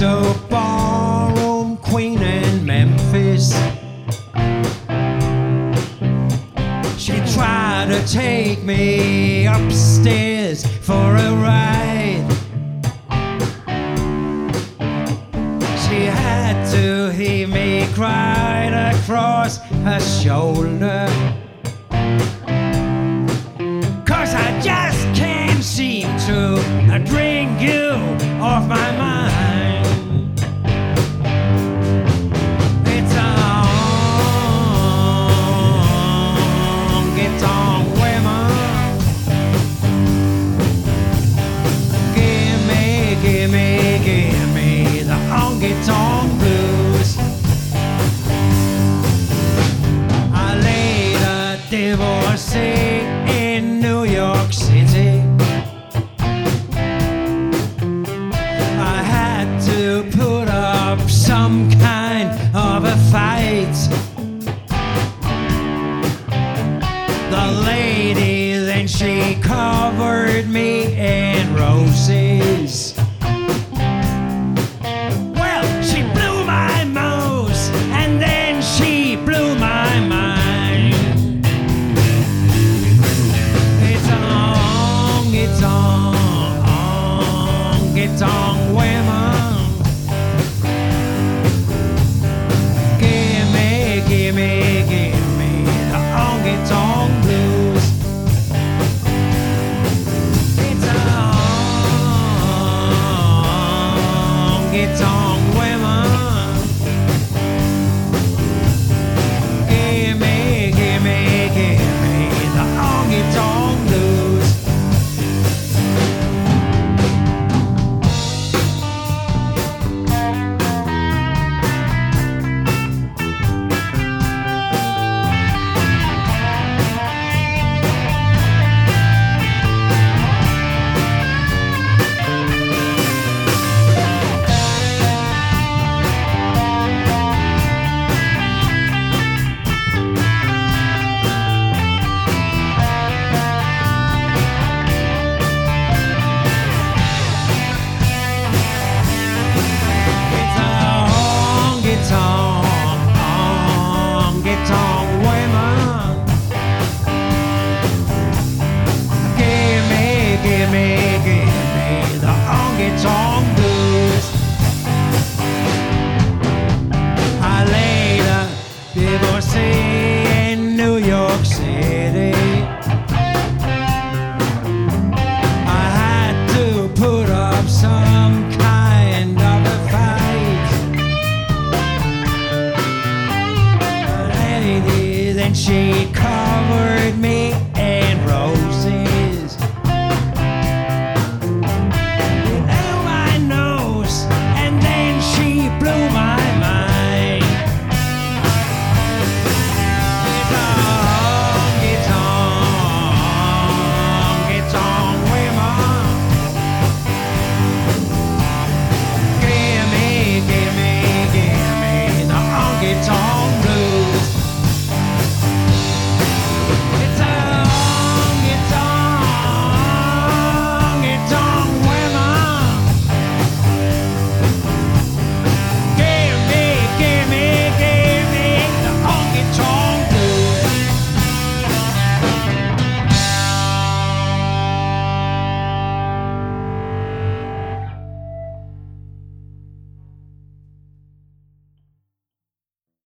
a ballroom queen in Memphis. She tried to take me upstairs for a ride. She had to hear me cry across her shoulder. 'Cause I just can't seem to drink you off my mind. It's a honky-tonk women. Give me the honky-tonk blues. I laid a divorcee in New York City. I had to put up some kind of a fight. The lady then she covered me in roses.